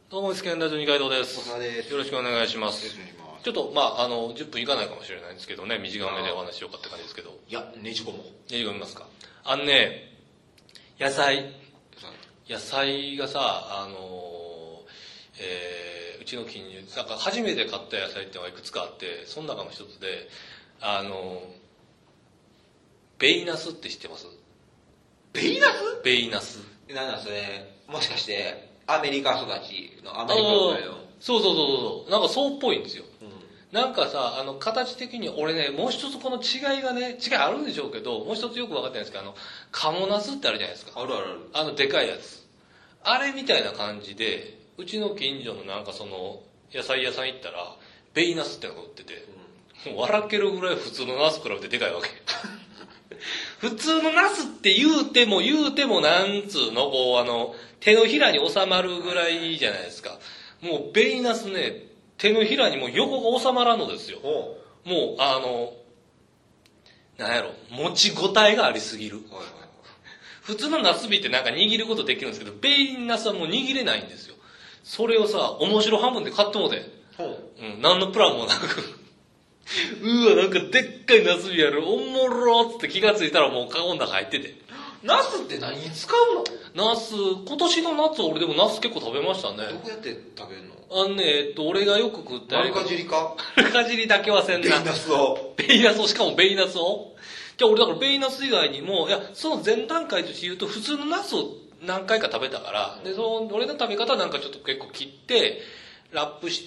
どうも、スキャンラジオ二階堂です。 小沢です。 よろしくお願いします。ちょっと、10分いかないかもしれないんですけどね、短めでお話しようかって感じですけど。 いや、ねじ込もう。 ねじ込みますか。野菜がさ、うちの近所、なんか初めて買った野菜ってのがいくつかあって、その中の一つで、ベイナスって知ってます？ ベイナス？ ベイナス。 なんだそれ、もしかして、アメリカ育ちのアメリカ生まれの。 そう。なんかそうっぽいんですよ。なんかさ、形的に俺ね、もう一つこの違いがね、違いあるんでしょうけど、もう一つよく分かってないんですけど、カモナスってあるじゃないですか。 ある。 でかいやつ。あれみたいな感じで、うちの近所のなんかその、野菜屋さん行ったら、ベイナスってのが売ってて、もう笑けるぐらい普通のナス比べてでかいわけ。普通のナスって言うてもなんつうの、手のひらに収まるぐらいじゃないですか。もうベイナスね、手のひらにもう横が収まらんのですよ。もうなんやろ、持ちごたえがありすぎる。普通のナスビってなんか握ることできるんですけど、ベイナスはもう握れないんですよ。それをさ、面白半分で買ってもうて。何のプランもなく。うわ、なんかでっかいナスビある。おもろーっつって気がついたらもうカゴの中入ってて。 ナスって何に使うの？ナス、今年の夏俺でもナス結構食べましたね。 どうやって食べるの？ 俺がよく食った丸かじりか？ 丸かじりだけはせんな。 ベイナスを。 しかもベイナスを。じゃあ俺だからベイナス以外にも、いや、その前段階として言うと普通のナスを何回か食べたから、で、俺の食べ方なんかちょっと結構切って、ラップして、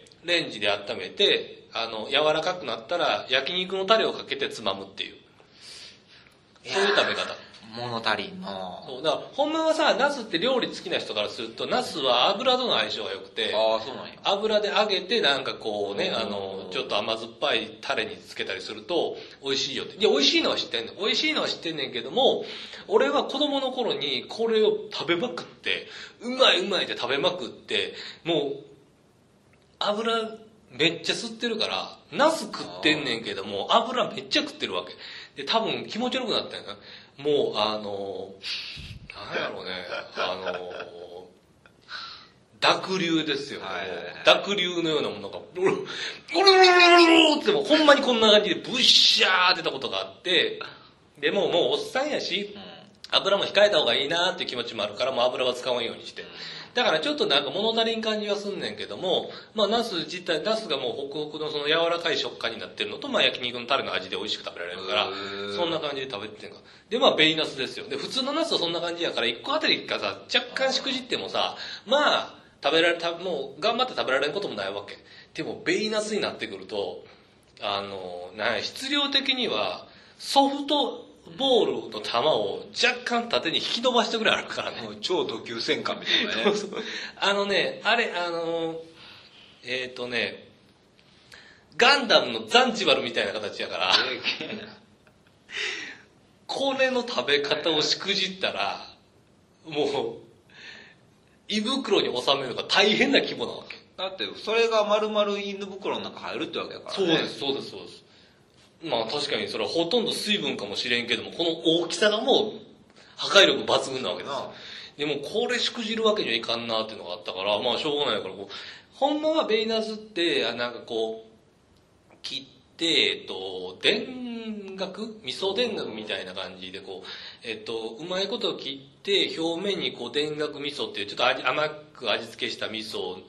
レンジで温めて、柔らかくなったら焼肉のタレをかけてつまむっていう。そういう食べ方。 物足りんの。 そう。だから、ほんまはさ、ナスって料理好きな人からすると、ナスは油との相性が良くて、 ああ、そうなんや。 油で揚げて、なんかこうね、ちょっと甘酸っぱいタレにつけたりすると、美味しいよって。いや、美味しいのは知ってんねん。美味しいのは知ってんねんけども、俺は子供の頃にこれを食べまくって、うまいって食べまくって、もう、油めっちゃ吸ってるから、ナス食ってんねんけども、油めっちゃ食ってるわけ。で、多分気持ち悪くなったんやな。もう、なんやろうね、濁流ですよ。濁流のようなものが、ゴロゴロってもうほんまにこんな感じでブッシャーってたことがあって、でももうおっさんやし、油も控えた方がいいなっていう気持ちもあるから、もう油は使わんようにして。だからちょっとなんか物足りん感じはすんねんけども、ナスがもうホクホクのその柔らかい食感になってるのと、焼肉のタレの味で美味しく食べられるから、そんな感じで食べてんか。で、ベイナスですよ。で、普通のナスはそんな感じやから、1個あたりがさ、若干しくじってもさ、もう頑張って食べられんこともないわけ。でも、ベイナスになってくると、質量的には、ソフトボールの球を若干縦に引き伸ばしたぐらいあるからね。 もう超ド級戦艦みたいなね。 ガンダムのザンジバルみたいな形やから、これの食べ方をしくじったら、もう、胃袋に収めるのが大変な規模なわけ。 だって、それが丸々胃の袋の中入るってわけだからね。 そうです。確かにそれはほとんど水分かもしれんけども、この大きさがもう破壊力抜群なわけですよ。でもこれしくじるわけにはいかんなっていうのがあったから、しょうがないからほんまはベイナスって、なんかこう、切って、田楽味噌田楽みたいな感じでうまいこと切って、表面に田楽味噌っていうちょっと甘く味付けした味噌を、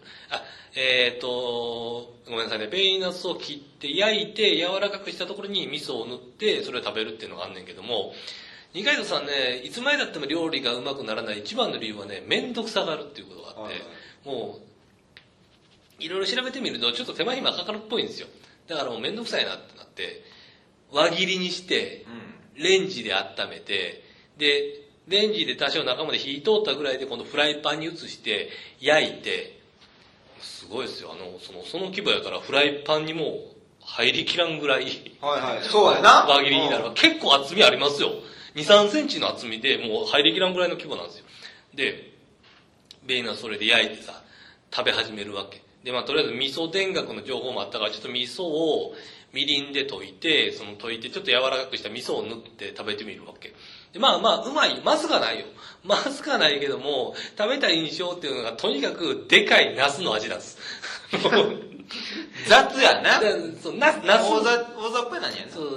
ごめんなさいね、ベイナスを切って焼いて柔らかくしたところに味噌を塗ってそれを食べるっていうのがあんねんけども、二階堂さんね、いつまでだっても料理がうまくならない一番の理由はね、めんどくさがるっていうことがあって、もう、いろいろ調べてみるとちょっと手間暇かかるっぽいんですよ。だからもうめんどくさいなってなって、輪切りにして、レンジで温めて、で、レンジで多少中まで火通ったぐらいで今度フライパンに移して焼いて、すごいですよ。その規模やからフライパンにもう入りきらんぐらい。 そうやな。 輪切りになる。結構厚みありますよ。2、3センチの厚みでもう入りきらんぐらいの規模なんですよ。で、ベイナスそれで焼いてさ、食べ始めるわけ。で、とりあえず味噌田楽の情報もあったから、ちょっと味噌をみりんで溶いて、ちょっと柔らかくした味噌を塗って食べてみるわけ。 でまあ、うまい。まずかないよ。まずかないけども、食べた印象っていうのが、とにかく、でかいナスの味なんです。 雑やな。 そう、ナス。大雑っぽい何やな。 そう、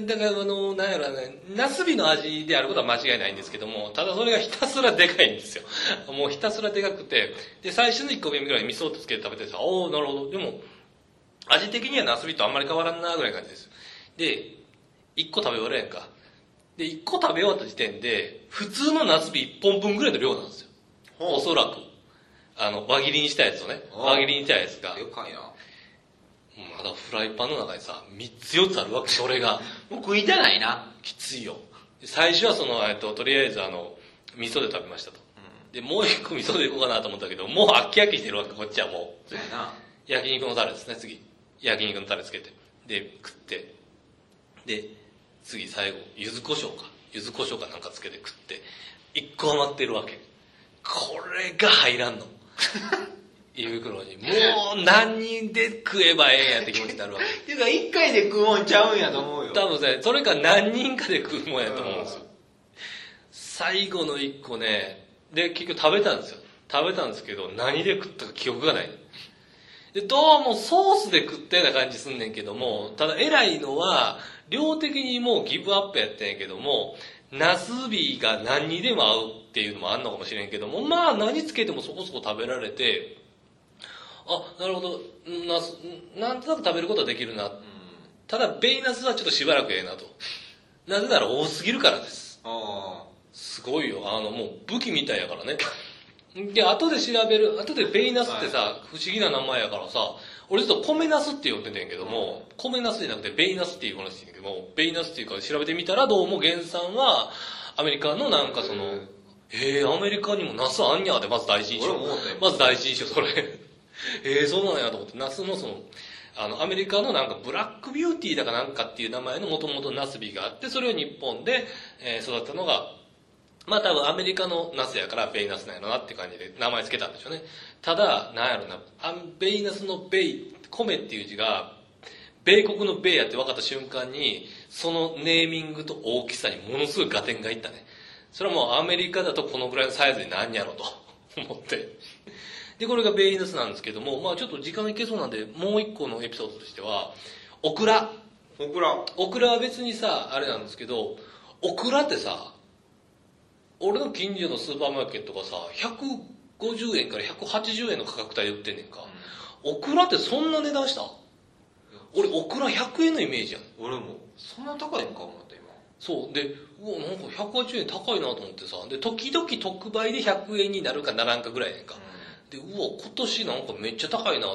だからなんやろね、ナスビの味であることは間違いないんですけども、ただそれがひたすらでかいんですよ。もうひたすらでかくて、で、最初の1個目ぐらい味噌をつけて食べてさ、おー、なるほど。でも、味的にはナスビとあんまり変わらんなぐらいの感じです。で、1個食べ終わるやんか。で、1個食べ終わった時点で、普通のナスビ1本分ぐらいの量なんですよ。おそらく。輪切りにしたやつをね。輪切りにしたやつが。 でかいな。 まだフライパンの中にさ、3つ4つあるわけ、それが。 もう食いたないな。 きついよ。最初はとりあえず味噌で食べましたと。で、もう1個味噌でいこうかなと思ったけど、もう飽き飽きしてるわけ、こっちはもう。 そうやな。 焼肉のタレですね、次。焼肉のタレつけて。で、食って。で、次最後、柚子胡椒かなんかつけて食って、1個余ってるわけ。これが入らんの。胃袋に。もう何人で食えばええんやって気持ちになるわけ。 っていうか、1回で食うもんちゃうんやと思うよ。 多分ね、それか何人かで食うもんやと思うんですよ。最後の1個ね、で、結局食べたんですよ。食べたんですけど、何で食ったか記憶がない。で、どうもソースで食ったような感じすんねんけども、ただ偉いのは、量的にもうギブアップやったんやけども、ナスビが何にでも合うっていうのもあんのかもしれんけども、まあ何つけてもそこそこ食べられて、あ、なるほど、なんとなく食べることはできるな。ただ、ベイナスはちょっとしばらくええなと。なぜなら多すぎるからです。すごいよ。もう武器みたいやからね。で、後でベイナスってさ、不思議な名前やからさ、俺ずっと米ナスって呼んでてんけども、米ナスじゃなくてベイナスっていう話してんけども、ベイナスっていうか調べてみたらどうも原産は、アメリカのなんかアメリカにもナスあんにゃーでまず第一印象。まず第一印象それ。そうなんやと思って、ナスのアメリカのなんかブラックビューティーだかなんかっていう名前の元々ナスビがあって、それを日本で、育ったのが、まあ多分アメリカのナスやからベイナスなんやろなって感じで名前つけたんでしょうね。ただ、なんやろな、ベイナスのベイ、米っていう字が、米国の米やって分かった瞬間に、そのネーミングと大きさにものすごい合点がいったね。それはもうアメリカだとこのぐらいのサイズになんやろと思って。で、これがベイナスなんですけども、まあちょっと時間いけそうなんで、もう一個のエピソードとしては、オクラは別にさ、あれなんですけど、オクラってさ、俺の近所のスーパーマーケットがさ、150円から180円の価格帯で売ってんねんか。オクラってそんな値段した？俺、オクラ100円のイメージやん。 俺も、そんな高いんか思った今。 そう。で、なんか180円高いなと思ってさ。で、時々特売で100円になるかならんかぐらいやねんか。で、今年なんかめっちゃ高いなと思って。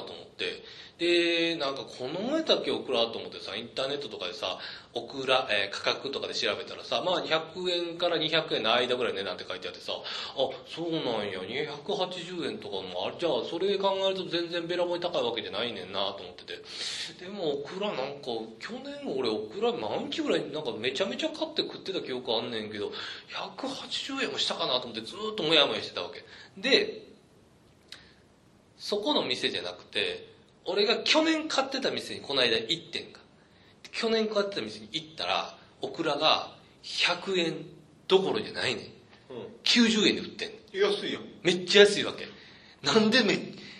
で、なんかこの前だけオクラと思ってさ、インターネットとかでさ、オクラ、価格とかで調べたらさ、まあ100円から200円の間ぐらいの値段って書いてあってさ、あ、そうなんや、280円とかもある。じゃあそれ考えると全然べらぼうに高いわけじゃないねんなと思ってて。でもオクラなんか、去年俺オクラ何日ぐらいなんかめちゃめちゃ買って食ってた記憶あんねんけど、180円もしたかなと思ってずーっともやもやしてたわけ。で、そこの店じゃなくて、俺が去年買ってた店にこの間行ってんか。去年買ってた店に行ったら、オクラが100円どころじゃないねん。90円で売ってんの。 安いよ。 めっちゃ安いわけ。なんで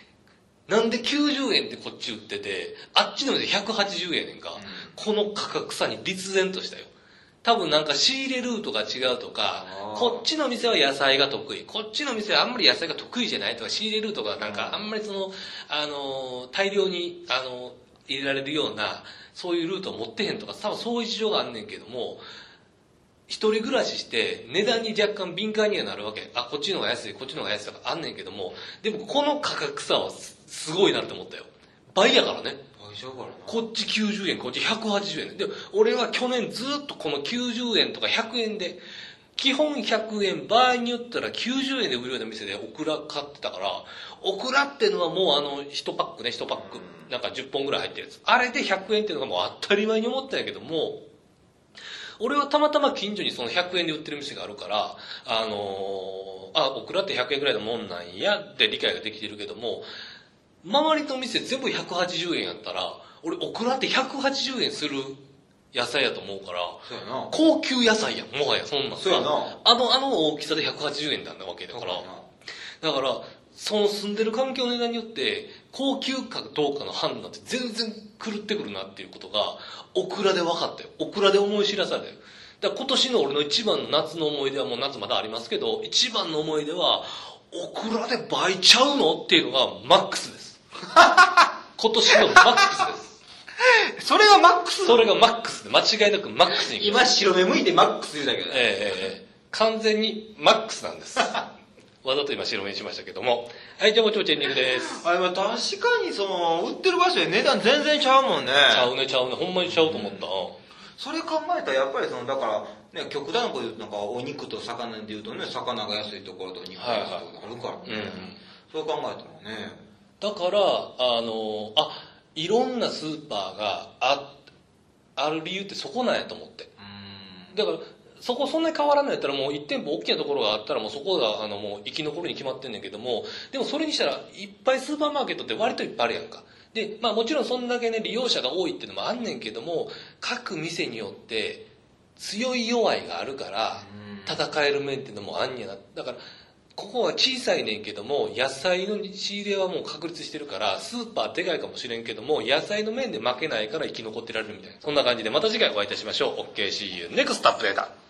90円ってこっち売ってて、あっちの店180円やねんか。この価格差に立然としたよ。多分なんか仕入れルートが違うとか、こっちの店は野菜が得意、こっちの店はあんまり野菜が得意じゃないとか、仕入れルートがなんかあんまり大量に、入れられるような、そういうルートを持ってへんとか、多分そういう事情があんねんけども、一人暮らしして値段に若干敏感にはなるわけ。あ、こっちの方が安い、こっちの方が安いとかあんねんけども、でもこの価格差はすごいなって思ったよ。倍やからね。こっち90円、こっち180円。で、俺は去年ずっとこの90円とか100円で、基本100円、場合によったら90円で売るような店でオクラ買ってたから、オクラってのはもう1パックね、1パック。なんか10本ぐらい入ってるやつ。あれで100円っていうのがもう当たり前に思ったんやけども、俺はたまたま近所にその100円で売ってる店があるから、オクラって100円ぐらいのもんなんやって理解ができてるけども、周りの店全部180円やったら、俺オクラって180円する野菜やと思うから、 そうやな。 高級野菜やん、もはやそんなんそうやな。 あの大きさで180円なんだわけだから。だから、その住んでる環境の値段によって、高級かどうかの判断って全然狂ってくるなっていうことが、オクラで分かったよ。オクラで思い知らされたよ。だから今年の俺の一番の夏の思い出は、もう夏まだありますけど、一番の思い出は、オクラで倍ちゃうのっていうのがマックスです。今年のマックスです。 それがマックス？ それがマックスで、間違いなくマックスに。 今白目向いてマックス言うだけどね。完全にマックスなんです。わざと今白目にしましたけども。はい、じゃあもちもちエンディングです。 確かに売ってる場所で値段全然ちゃうもんね。 ちゃうね。ほんまにちゃうと思った。 それ考えたらやっぱりだから、ね、極端なこと言うとなんかお肉と魚で言うとね、魚が安いところと肉が安いところがあるからね。そう考えたらね。 だから、いろんなスーパーがある理由ってそこなんやと思って。だから、そこそんなに変わらないやったらもう1店舗大きなところがあったらもうそこがもう生き残るに決まってんねんけども、でもそれにしたらいっぱいスーパーマーケットって割といっぱいあるやんか。で、まあもちろんそんだけね利用者が多いっていうのもあんねんけども、各店によって強い弱いがあるから戦える面っていうのもあんねやな。だからここは小さいねんけども、野菜の仕入れはもう確立してるから、スーパーでかいかもしれんけども、野菜の面で負けないから生き残ってられるみたいな。そんな感じでまた次回お会いいたしましょう。OK, see you next update!